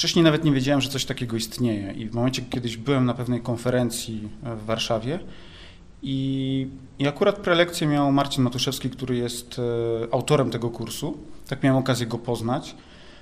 Wcześniej nawet nie wiedziałem, że coś takiego istnieje i w momencie, kiedyś byłem na pewnej konferencji w Warszawie i akurat prelekcję miał Marcin Matuszewski, który jest autorem tego kursu. Tak miałem okazję go poznać.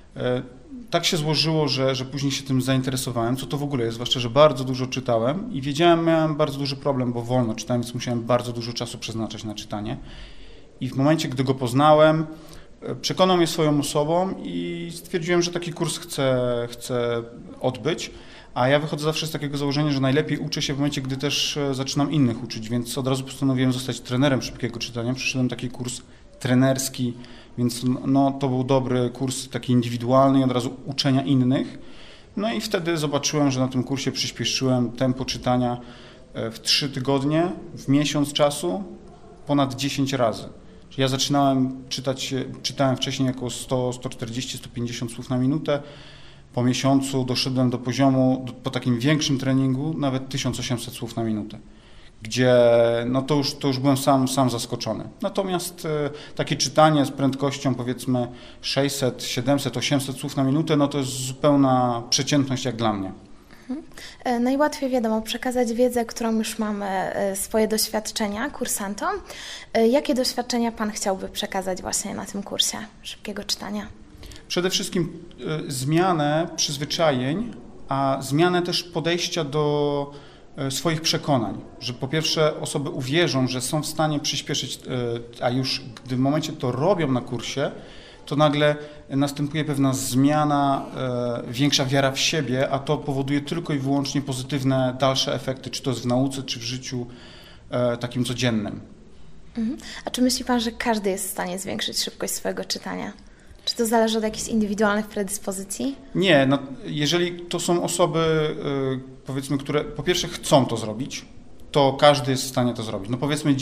Tak się złożyło, że później się tym zainteresowałem, co to w ogóle jest, zwłaszcza, że bardzo dużo czytałem i miałem bardzo duży problem, bo wolno czytałem, więc musiałem bardzo dużo czasu przeznaczać na czytanie. I w momencie, gdy go poznałem, przekonał mnie swoją osobą i stwierdziłem, że taki kurs chcę odbyć, a ja wychodzę zawsze z takiego założenia, że najlepiej uczę się w momencie, gdy też zaczynam innych uczyć, więc od razu postanowiłem zostać trenerem szybkiego czytania. Przyszedłem taki kurs trenerski, więc to był dobry kurs taki indywidualny i od razu uczenia innych. No i wtedy zobaczyłem, że na tym kursie przyspieszyłem tempo czytania w 3 tygodnie, w miesiąc czasu, ponad 10 razy. Ja zaczynałem czytałem wcześniej jako 100, 140, 150 słów na minutę. Po miesiącu doszedłem do poziomu, po takim większym treningu, nawet 1800 słów na minutę, gdzie to już byłem sam zaskoczony. Natomiast takie czytanie z prędkością powiedzmy 600, 700, 800 słów na minutę, to jest zupełna przeciętność jak dla mnie. Najłatwiej wiadomo przekazać wiedzę, którą już mamy, swoje doświadczenia kursantom. Jakie doświadczenia Pan chciałby przekazać właśnie na tym kursie szybkiego czytania? Przede wszystkim zmianę przyzwyczajeń, a zmianę też podejścia do swoich przekonań, że po pierwsze osoby uwierzą, że są w stanie przyspieszyć, a już gdy w momencie to robią na kursie, to nagle następuje pewna zmiana, większa wiara w siebie, a to powoduje tylko i wyłącznie pozytywne dalsze efekty, czy to jest w nauce, czy w życiu takim codziennym. A czy myśli Pan, że każdy jest w stanie zwiększyć szybkość swojego czytania? Czy to zależy od jakichś indywidualnych predyspozycji? Nie, jeżeli to są osoby, powiedzmy, które po pierwsze chcą to zrobić, to każdy jest w stanie to zrobić. Powiedzmy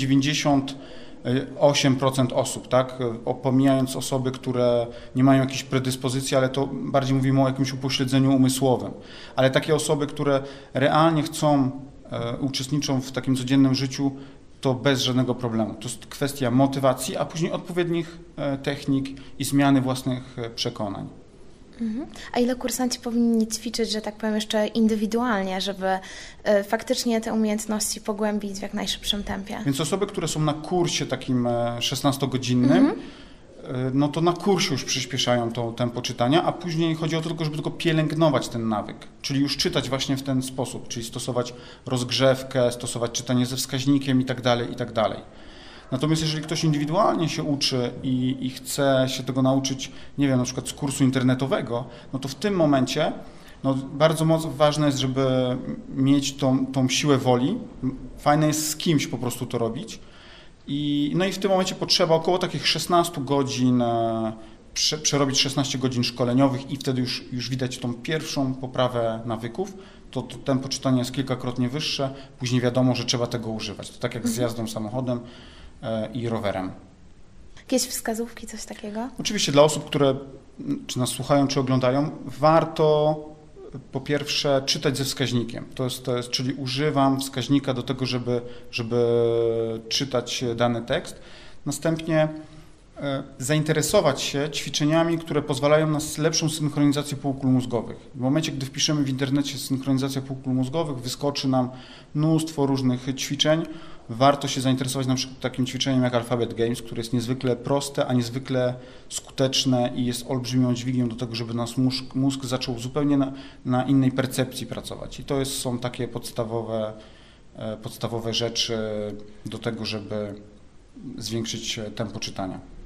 98% osób, tak? Pomijając osoby, które nie mają jakiejś predyspozycji, ale to bardziej mówimy o jakimś upośledzeniu umysłowym. Ale takie osoby, które realnie uczestniczą w takim codziennym życiu, to bez żadnego problemu. To jest kwestia motywacji, a później odpowiednich technik i zmiany własnych przekonań. A ile kursanci powinni ćwiczyć, że tak powiem, jeszcze indywidualnie, żeby faktycznie te umiejętności pogłębić w jak najszybszym tempie? Więc osoby, które są na kursie takim 16-godzinnym, to na kursie już przyspieszają to tempo czytania, a później chodzi o to tylko, żeby tylko pielęgnować ten nawyk, czyli już czytać właśnie w ten sposób, czyli stosować rozgrzewkę, stosować czytanie ze wskaźnikiem itd. Natomiast jeżeli ktoś indywidualnie się uczy i chce się tego nauczyć, nie wiem, na przykład z kursu internetowego, to w tym momencie bardzo ważne jest, żeby mieć tą siłę woli. Fajne jest z kimś po prostu to robić. I w tym momencie potrzeba około takich 16 godzin, przerobić 16 godzin szkoleniowych i wtedy już widać tą pierwszą poprawę nawyków. To tempo czytania jest kilkakrotnie wyższe, później wiadomo, że trzeba tego używać. To tak jak z jazdą samochodem i rowerem. Jakieś wskazówki, coś takiego? Oczywiście dla osób, które czy nas słuchają, czy oglądają, warto po pierwsze czytać ze wskaźnikiem. Czyli używam wskaźnika do tego, żeby czytać dany tekst. Następnie zainteresować się ćwiczeniami, które pozwalają na lepszą synchronizację półkul mózgowych. W momencie, gdy wpiszemy w internecie synchronizacja półkul mózgowych, wyskoczy nam mnóstwo różnych ćwiczeń. Warto się zainteresować na przykład takim ćwiczeniem jak Alphabet Games, które jest niezwykle proste, a niezwykle skuteczne i jest olbrzymią dźwignią do tego, żeby nasz mózg zaczął zupełnie na innej percepcji pracować. I to są takie podstawowe rzeczy do tego, żeby zwiększyć tempo czytania.